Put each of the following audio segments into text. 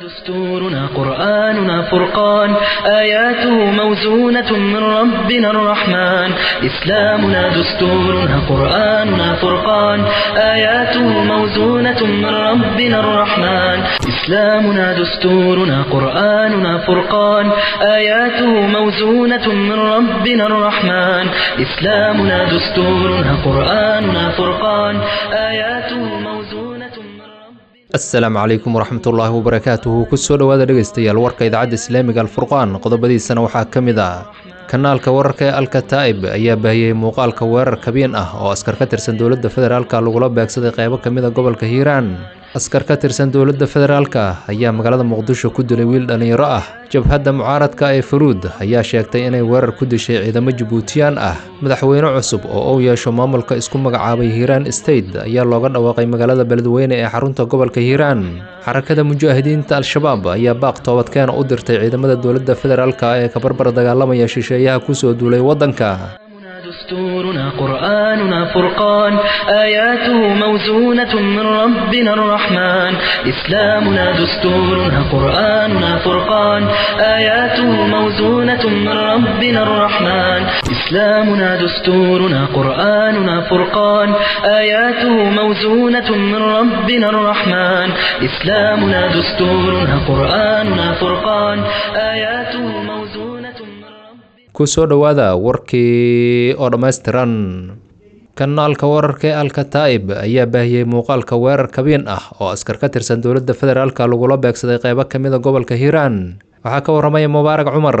دستورنا قرآننا فرقان آياته موزونة من ربنا الرحمن إسلامنا دستورنا قرآننا فرقان آياته موزونة من ربنا الرحمن إسلامنا دستورنا قرآننا فرقان آياته موزونة من ربنا الرحمن إسلامنا دستورنا قرآننا فرقان آياته موزونة من asalaamu calaykum waraxmatullaahi wabarakaatuhu kusoo dhowaada dhegaystayaal warka idaacadda islaamiga alfurqaan qodobadiisana waxaa ka mid ah kanaalka wararka ee alkataa'ib ayaa baahiyey muuqaalka weerar kabeen ah oo askar ka tirsan dowladda federaalka lagula beegsaday qaybo ka mid a gobolka hiiraan askar ka tirsan dowladda federaalka ayaa magaalada muqdisho ku dilay wiil dhallinyaro ah jabhadda mucaaradka ee faruud ayaa sheegtay inay weerar ku dishay ciidamo jabuutiyaan ah madaxweyne cusub oo uu yeesho maamulka isku magacaabay hiiraan state ayaa looga dhawaaqay magaalada beledweyne ee xarunta gobolka hiiraan xarakada mujaahidiinta al-shabaab ayaa baaq toobadkeena u dirtay ciidamada dowladda federaalka ee ka barbar dagaalamaya shisheeyaha kusoo duulay waddanka دستورنا قرآننا فرقان آياته موزونة من ربنا الرحمن إسلامنا دستورنا قرآننا فرقان آياته موزونة من ربنا الرحمن إسلامنا دستورنا قرآننا فرقان آياته موزونة من ربنا الرحمن إسلامنا دستورنا قرآننا فرقان آياته موزونة من kusoo dhowaada warkii oo dhammaystiran kanaalka wararka ee alkataa'ib ayaa baahiyey muuqaalka weerar kabeen ah oo askar ka tirsan dowladda federaalka lagula beegsaday qaybo ka mid a gobolka hiiraan waxaa ka warramaya mubaarak cumar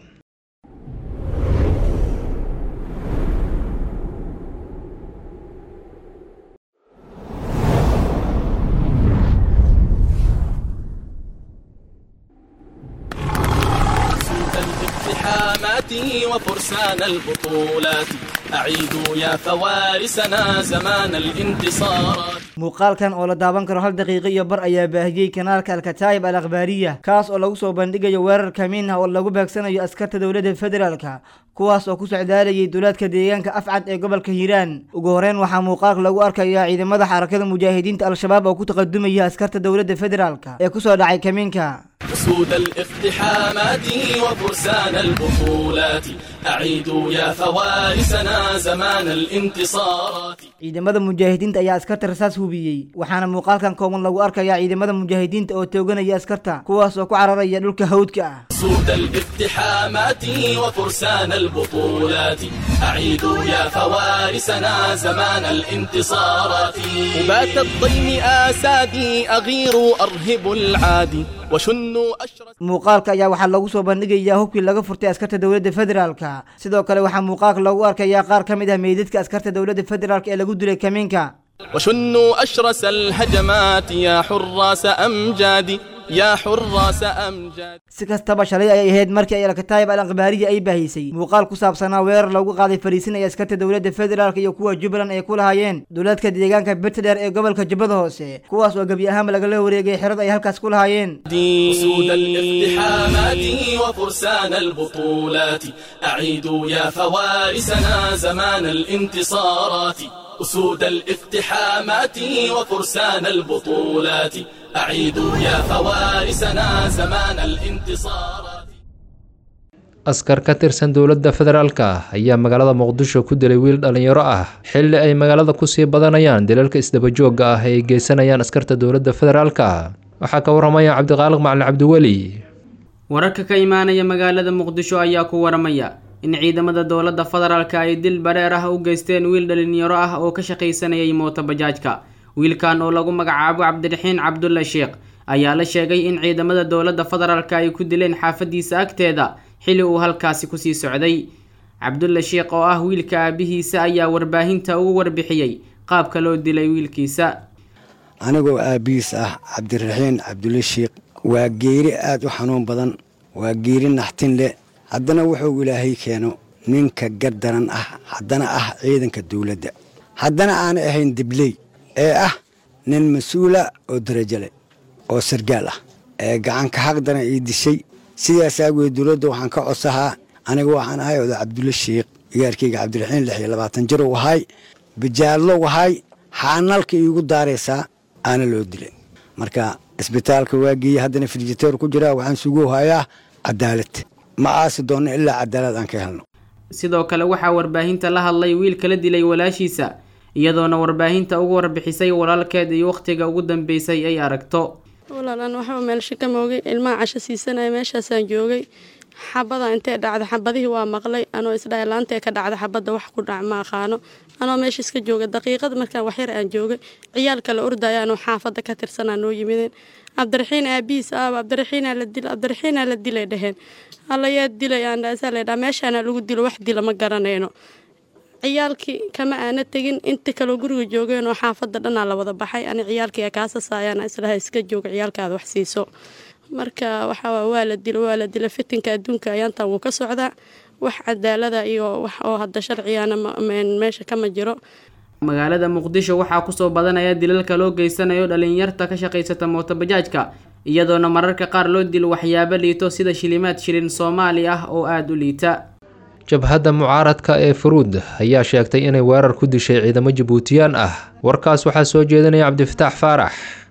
وفرسان البطولات أعيدوا يا فوارسنا زمان الانتصارات muuqaalkan oo la daawan karo 1 daqiiqo iyo bar ayaa baahiyey kanaalka alkataa'ib al-akhbaariya kaas oo lagu soo bandhigayo weerar kamiin ah oo lagu beegsanayo askarta dowladda federaalka kuwaas oo ku socdaalayay duulaadka deegaanka afcad ee gobolka hiiraan ugu horreyn waxaa muuqaalka lagu arkayaa ciidamada xarakada mujaahidiinta al-shabaab oo ku taqadumaya askarta dowladda federaalka ee ku soo dhacay kamiinka أسود الاقتحامات وفرسان البطولات أعيدوا يا فوارسنا زمان الانتصارات ciidamada mujaahidiinta ayaa askarta rasaas hubiyey waxaana muuqaalkan kooban lagu arkayaa ciidamada mujaahidiinta oo tooganaya askarta kuwaas oo ku cararaya dhulka hawdka ah أسود الاقتحامات وفرسان البطولات أعيدوا يا فوارسنا زمان الانتصارات وبات الضيم آسادي أغير أرهب العادي وشنوا أشرس muuqaalka ayaa waxaa lagu soo bandhigayaa hubkii laga furtay askarta dowladda federaalka sidoo kale waxaa muuqaalka lagu arkayaa qaar ka mid ah meydadka askarta dowladda federaalka ee lagu dilay kamiinka وشنوا أشرس الهجمات يا حراس أمجادي يا حراس أمجاد si kastaba shalay ay ahayd markii ay alkataa'ib al-akhbaariya ay baahisay muuqaal ku saabsanaa weerar lagu qaaday fariisin ay askarta dowladda federaalka iyo kuwa jubbaland ay ku lahaayeen duulaadka deegaanka birtadheer ee gobolka jubbada hoose kuwaas oo gebi ahaanba lagala wareegay xerada ay halkaas ku lahaayeen أسود الاقتحامات وفرسان البطولات أعيدوا يا فوارسنا زمان الانتصارات أسود الاقتحامات وفرسان البطولات أعيدوا يا فوارسنا زمان الانتصارات askar ka tirsan dowladda federaalka ayaa magaalada muqdisho ku dilay wiil dhallinyaro ah xilli ay magaalada kusii badanayaan dilalka isdabajooga ah ay geysanayaan askarta dowladda federaalka waxaa ka warramaya cabdiqaaliq macalin cabdiweli wararka ka imaanaya magaalada muqdisho ayaa ku waramaya in ciidamada dowladda federaalka ay dil bareer ah u geysteen wiil dhalinyaro ah oo ka shaqaysanayay mooto bajaajka wiilkan oo lagu magacaabo cabdiraxiin cabdulla sheekh ayaa la sheegay in ciidamada dowladda federaalka ay ku dileen xaafadiisa agteeda xilli uu halkaasi kusii socday cabdulla sheekh oo ah wiilka aabihiisa ayaa warbaahinta ugu warbixiyey qaabka loo dilay wiilkiisa anigoo aabihiis ah cabdiraxiin cabdulla sheekh waa geeri aad u xanuun badan waa geeri naxtin leh haddana wuxuu ilaahay keeno ninka gardaran ah haddana ah ciidanka dowladda haddana aan ahayn dibley ee ah nin mas-uula oo darajo leh oo sargaal ah ee gacanka xaqdana ii dishay sidaas aageed dowladda waxaan ka codsahaa aniga waxaan ahay oda cabdulla sheekh igaarkayga cabdiraxiin 26 jir uu ahay bijaallo wahay xaanalka iigu daaraysaa aana loo dilay marka isbitaalka waa geeyey haddana frijiteer ku jiraa waxaan sugu hayaa cadaalad ma aasi doonno ilaa cadaalad aan ka helno sidoo kale waxaa warbaahinta la hadlay wiil kala dilay walaashiisa iyadoona warbaahinta ugu warbixisay walaalkeed iyo waqtiga ugu dambeysay ay aragto walaalan waxaa meelsha ka moogay ilmaha casho siisanaya meeshaasaan joogay xabada intee dhacda xabadihii waa maqlay anoo isdhahay laantee ka dhacda xabadda wax ku dhac ma aqaano anoo meesha iska jooga daqiiqad markaan waxyar aan joogay ciyaalka la ordaya anoo xaafadda ka tirsanaa noo yimideen cabdiraxiin aabihiis aaba cabdiraxiinaa la dilay dhaheen alla yaa dilay aandhaasaa laydhaa meeshaana lagu dilo wax dila ma garanayno ciyaalkii kama aana tegin inta kaloo guriga joogeen oo xaafadda dhanaa la wada baxay ani ciyaalkii kaasasaayaan islaha iska jooga ciyaalkaada wax siiso marka waxaa waa la dila fitinka adduunka ayaantan wuu ka socdaa wax cadaalada iyo wax oo hadda sharcigana meesha kama jiro magaalada muqdisho waxaa kusoo badanaya dilalka loo geysanayo dhalinyarta ka shaqaysata mootobajaajka iyadoona mararka qaar loo dilo waxyaabo liito sida shilimaad shilin Soomaali ah oo aad u liita jabhadda mucaaradka ee Furuud ayaa sheegtay inay weerar ku dishay ciidamo Jabuutiyaan ah warkaas waxaa soo jeedinaya Cabdifataax Faarax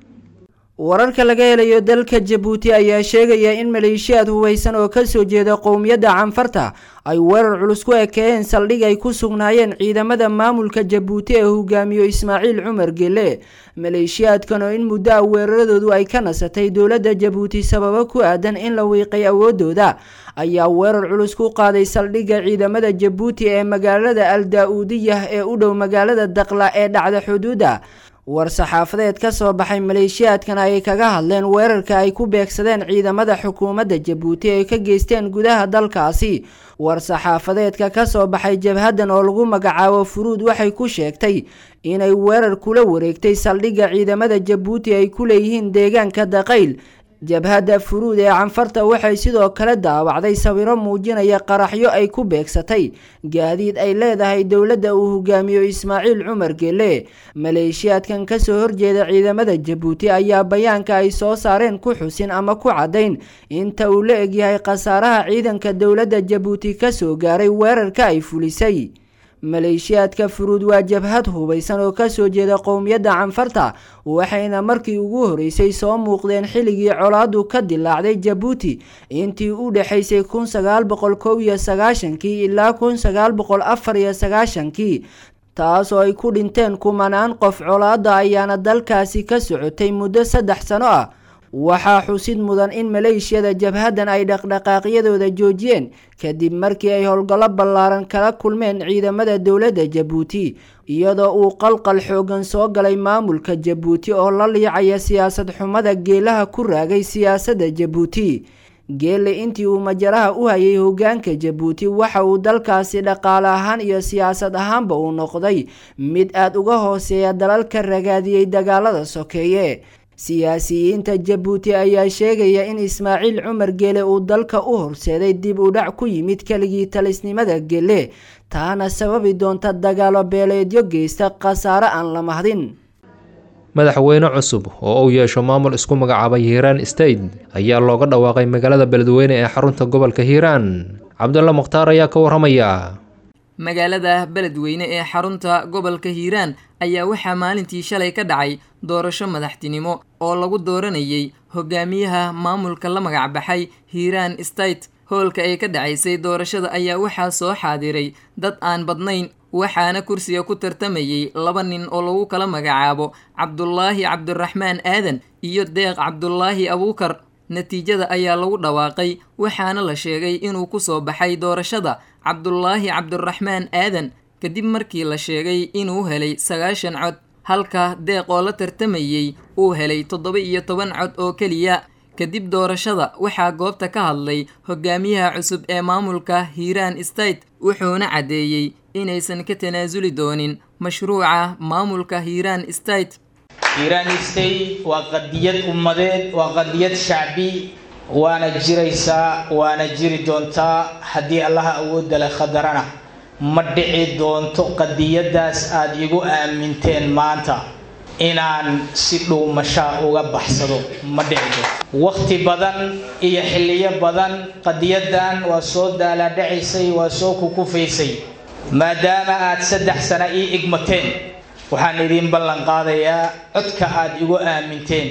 wararka laga helayo dalka Jabuuti ayaa sheegaya in maleeshiyaad hubeysan oo ka soo jeeda qowmiyadda Canfarta ay weerar culus ku ekeeyeen saldhig ay ku sugnaayeen ciidamada maamulka Jabuuti ee hogaamiyo Ismaaciil Cumar Gelle maleeshiyaadkan oo in muddo weeraradoodu ay ka nasatay dowladda Jabuuti sababo ku aadan in la wiiqay awoodooda ayaa weerar culus ku qaaday saldhigga ciidamada Jabuuti ee magaalada Al-Daa'uudiyah ee u dhow magaalada Daqla ee dhacda xuduuda war-saxaafadeed ka soo baxay maleeshiyaadkan ay kaga hadleen weerarka ay ku beegsadeen ciidamada xukuumadda Jabuuti ee ka geysteen gudaha dalkaasi war-saxaafadeedka ka soo baxay jabhaddan oo lagu magacaabo Furuud waxay ku sheegtay inay weerar kula wareegtay saldhigga ciidamada Jabuuti ay ku leeyihiin deegaanka Daqayl jabhadda Furuud ee Canfarta waxay sidoo kale daawacday sawiro muujinaya qaraxyo ay ku beegsatay gaadiid ay leedahay dowladda uu hogaamiyo Ismaaciil Cumar Gelle maleeshiyaadkan ka soo horjeeda ciidamada Jabuuti ayaa bayaanka ay soo saareen ku xusin ama ku cadeyn inta uu la eg yahay khasaaraha ciidanka dowladda Jabuuti ka soo gaaray weerarka ay fulisay maleeshiyaadka Furuud waa jabhad hubeysan oo ka soo jeeda qowmiyadda Canfarta waxayna markii ugu horeysay soo muuqdeen xilligii colaadu ka dilaacday Jabuuti intii u dhaxaysay 1991 ilaa 1994 taas oo ay ku dhinteen kumanaan qof colaada ayaana dalkaasi ka socotay muddo 3 sano ah waxaa xusid mudan in maleeshiyada jabhaddan ay dhaqdhaqaaqyadooda joojiyeen kadib markii ay howlgallo ballaaran kala kulmeen ciidamada dowladda Jabuuti iyadoo uu qalqal xoogan soo galay maamulka Jabuuti oo la liicaya siyaasad xumada geelaha ku raagay siyaasadda Jabuuti Gelle intii uu majaraha u hayay hoggaanka Jabuuti waxa uu dalkaasi dhaqaale ahaan iyo siyaasad ahaanba uu noqday mid aad uga hooseeya dalalka ragaadiyay dagaalada sokeeye siyaasiyiinta Jabuuti ayaa sheegaya in Ismaaciil Cumar Gelle uu dalka u horseeday dib u dhac ku yimid kaligii talisnimada Gelle taana sababi doonta dagaalo beeleedyo geysta khasaare aan la mahdin madaxweyne cusub oo uu yeesho maamul isku magacaabay Hiiraan State ayaa looga dhawaaqay magaalada Beledweyne ee xarunta gobolka Hiiraan Cabdulla Mukhtaar ayaa ka waramaya magaalada Beledweyne ee xarunta gobolka Hiiraan ayaa waxaa maalintii shalay ka dhacay doorasho madaxtinimo oo lagu dooranayay hogaamiyaha maamulka la magac baxay Hiiraan State hoolka ay ka dhacaysay doorashada ayaa waxaa soo xaadiray dad aan badnayn waxaana kursiga ku tartamayay 2 nin oo lagu kala magacaabo Cabdullaahi Cabdiraxmaan Aadan iyo Deeq Cabdullaahi Abuukar natiijada ayaa lagu dhawaaqay waxaana la sheegay inuu ku soo baxay doorashada Cabdullaahi Cabdiraxmaan Aadan kadib markii la sheegay inuu helay 90 cod halka Deeq oo la tartamayay uu helay 17 cod oo kaliya kadib doorashada waxaa goobta ka hadlay hogaamiyaha cusub ee maamulka Hiiraan State wuxuuna cadeeyay inaysan ka tanaasuli doonin mashruuca maamulka Hiiraan State waa qadiyad ummadeed waa qadiyad shacbi waana jiraysaa waana jiri doontaa haddii Allah awoodda la qadarana ma dhici doonto qadiyadaas aad igu aaminteen maanta inaan si dhuumasha uga baxsado ma dhici doonto waqti badan iyo xilliyo badan qadiyadan waa soo daala dhacisay waa soo kukufaysay maadaama aad 3 sano ii igmateen waxaan idin ballan qaadayaa codka aad igu aaminteen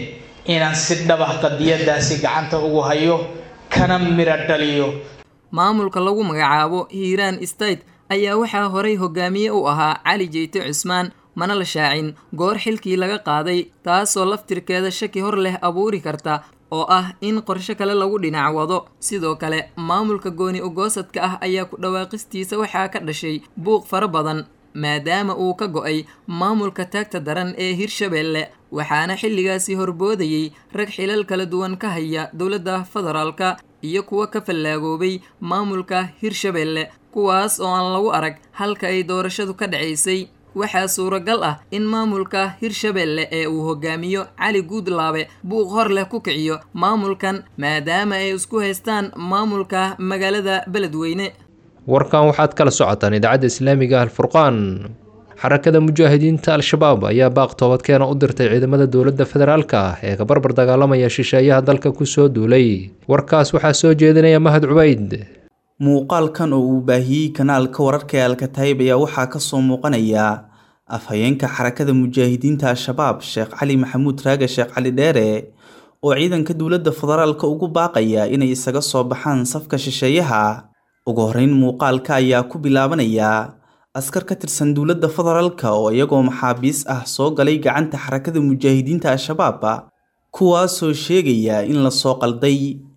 inaan si dhaba qadiyadaasi gacanta ugu hayo kana mira dhaliyo. maamulka lagu magacaabo Hiiraan State ayaa waxaa horay hogaamiye u ahaa Cali Jeyte Cusmaan mana la shaacin goor xilkii laga qaaday taasoo laftirkeeda shaki hor leh abuuri karta oo ah in qorshe kale lagu dhinac wado. sidoo kale maamulka gooni ogoosadka ah ayaa ku dhawaaqistiisa waxaa ka dhashay buuq fara badan maadaama uu ka go'ay maamulka taagta daran ee Hirshabeelle waxaana xilligaasi horboodayay rag xilal kala duwan ka haya dowladda federaalka iyo kuwa ka fallaagoobay maamulka Hirshabeelle kuwaas oo aan lagu arag halka ay doorashadu ka dhacaysay. waxaa suuragal ah in maamulka Hirshabeelle ee uu hogaamiyo Cali Guudlaabe buuq hor leh ku kiciyo maamulkan maadaama ay isku haystaan maamulka magaalada Beledweyne. warkan waxaad kala socotaan idaacadda islaamiga Al-Furqaan. xarakada mujaahidiinta Al-Shabaab ayaa baaq toobadkeena u dirtay ciidamada dowladda federaalka ee ka barbar dagaalamaya shisheeyaha dalka ku soo duulay. warkaas waxaa soo jeedinaya Mahad Cubayd. muuqaalkan oo uu baahiyey kanaalka wararka ee Al-Kataib ayaa waxaa ka soo muuqanaya afhayeenka xarakada mujaahidiinta Al-Shabaab Sheekh Cali Maxamuud Raage Sheekh Cali Dheere oo ciidanka dowladda federaalka ugu baaqaya inay isaga soo baxaan safka shisheeyaha. ugu horeyn muuqaalka ayaa ku bilaabanaya askar ka tirsan dowladda federaalka oo iyagoo maxaabiis ah soo galay gacanta xarakada mujaahidiinta Al-Shabaab kuwaasoo sheegaya in la soo qalday.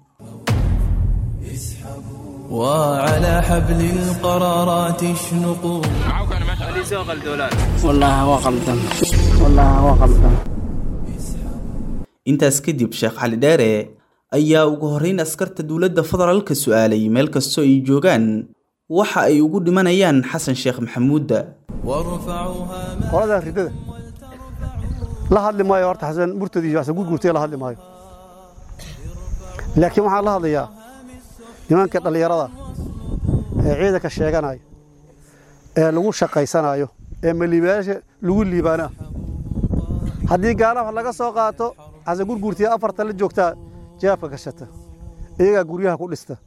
وعلى حبل القرارات اشنقوا والله وقلدم intaas kadib Sheekh Cali Dheere ayaa ugu horeyn askarta dowladda federaalka su'aalay meel kastoo ay joogaan waxa ay ugu dhimanayaan Xasan Sheekh Maxamuud. qolada ridada la hadli maayo horta Xasan murtadi iyo Xasan gurgurtay la hadli maayo laakiin waxa la hadlayaa nimanka dhalinyarada ee ciidanka sheeganaya ee lagu shaqaysanayo ee malibaasha lagu liibaana haddii gaalaha laga soo qaato Xasan gurgurtay afarta la joogta jeefka gashata iyaga guryaha ku dhista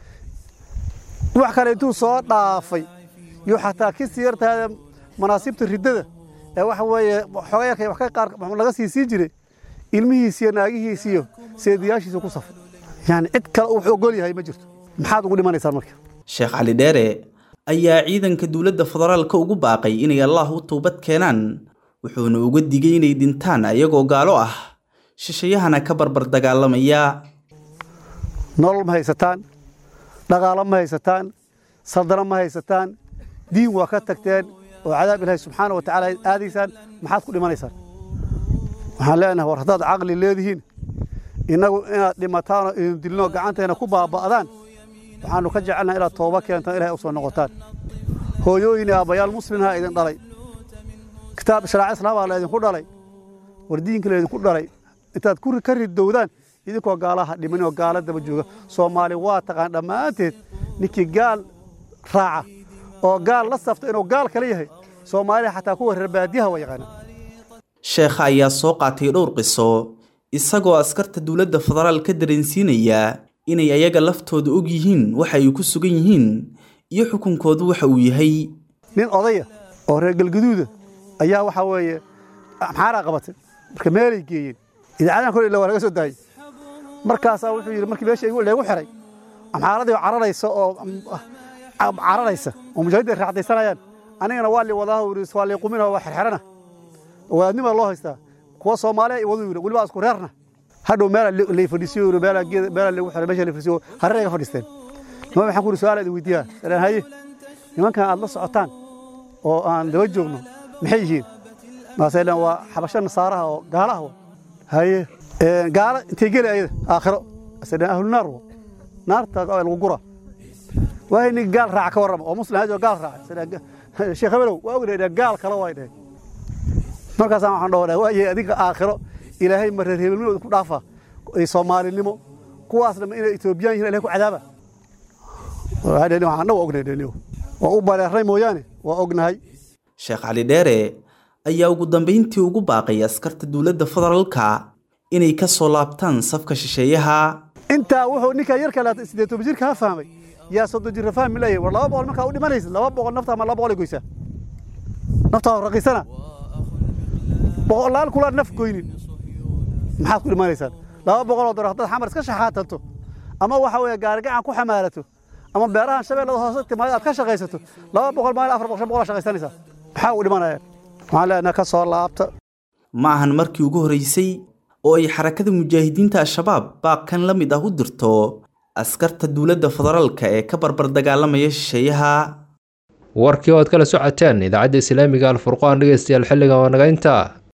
wax kale intuu soo dhaafay iyo xataa ka siirtaa manaasibta ridada ee waxa weeye xogayaha wax ka qaar laga sii jiray ilmihiisa naagihiisa iyo seediyaashiisa ku safay yani cid kale uu ogol yahay ma jirto maxaad ugu dhimanaysaa marka. Sheekh Cali Dheere ayaa ciidanka dowladda federaalka ugu baaqay inay Allah u toobad keenaan wuxuuna uga digay inay dintaan ayagoo gaalo ah shisheeyahana ka barbar dagaalamaya. nolol ma haysataan dhaqaale ma haysataan sadara ma haysataan diin waa ka tagteen oo cadaab Ilaahay subxaanahu wa ta'aala aadiisaan maxaad ku dhimanaysaan. waxaan leenahay war haddaad caqli leedihiin inagu inaad dhimataan oo dilno gacanteena ku baaba'daan waxaanu ka jecelnahay inaad tooba keentaan Ilaahay u soo noqotaan. hooyooyin aabayaal muslimiin ha idin dhalay kitaab sharci islaam ah la idin ku dhalay war diinka la idin ku dhalay intaad ku ka ridowdaan idinkoo gaalaha dhiman oo gaaladaba jooga Soomaali waa taqaan dhamaanteed ninkii gaal raaca oo gaal la safto inuu gaal kale yahay Soomaali xataa kuwa reer baadiyaha way yaqaan. Sheekh ayaa soo qaatay dhowr qiso isagoo askarta dowladda federaalka dareensiinaya inay ayaga laftooda og yihiin waxa ay ku sugan yihiin iyo xukunkoodu waxa uu yahay. nin odaya oo reer galgaduuda ayaa waxa weeye maxaa qabatay marka meelay geeyeen idaacadaha kale la waraga soo daayay markaas wuxuu yiri markii meesha ay leegu xiray amxaaradii cararaysa oo mujaahidiin raacdaysanayaan anigana waa li wadaa waa li qumina waa xirxirana waadnima loo haystaa kuwa Soomaaliya ay wadu waliba isku reerna hadhow meel la fadhiisiyo meel lagu xiray meesha la fadhiisiyo hareega fadhiisteen ma waxaan ku su'aalaad weydiiyaa salaan haye nimankan aad la socotaan oo aan daba joogno maxay yihiin maaseelan waa xabasho nasaaraha oo gaalaha haye gaala intee gali ayada aakhiro asadan ahlu naar naarta lagu gura waa in gaal raac ka warramo oo muslim hado gaal raac sheekh Habelow waa ognahay gaal kala way dhahay markaas waxaan dhawadaa waa adiga aakhiro Ilaahay marar hebelnimo ku dhaafa ay Soomaalinimo kuwaasna inay Itoobiyaan Ilaahay ku cadaaba waxaan ognahay oo u bareeray mooyaane waa ognahay. Sheekh Cali Dheere ayaa ugu dambeyntii ugu baaqay askarta dowladda federaalka inay ka soo laabtaan safka shisheeyaha. inta wuxuu ninka yarka la 8 jirka ha fahmay yaa 30 jir fahmi leeyahay war 200 marka u dhimanaysa 200 nafta ma 200 goysa nafta raqiisana boqolaal kula naf goynin maxaad ku dhimanaysaan 200 oo dollar haddaad xamar iska shaxaatanto ama waxa weeye gaarigacan ku xamaalato ama beerahan shabeellada hoose timaad aad ka shaqaysato 200 maalin 400 shaqaysanaysaa maxaa u dhimanaya waxaan leenahay ka soo laabta ma ahan markii ugu horeysay oo ay xarakada mujaahidiinta al-shabaab baaqkan la mid ah u dirto askarta dowladda federaalka ee ka barbar dagaalamaya shisheeyaha warkii oo aad kala socoteen idaacadda islaamiga alfurqaan dhegeystayaal xilliga waa naga intaa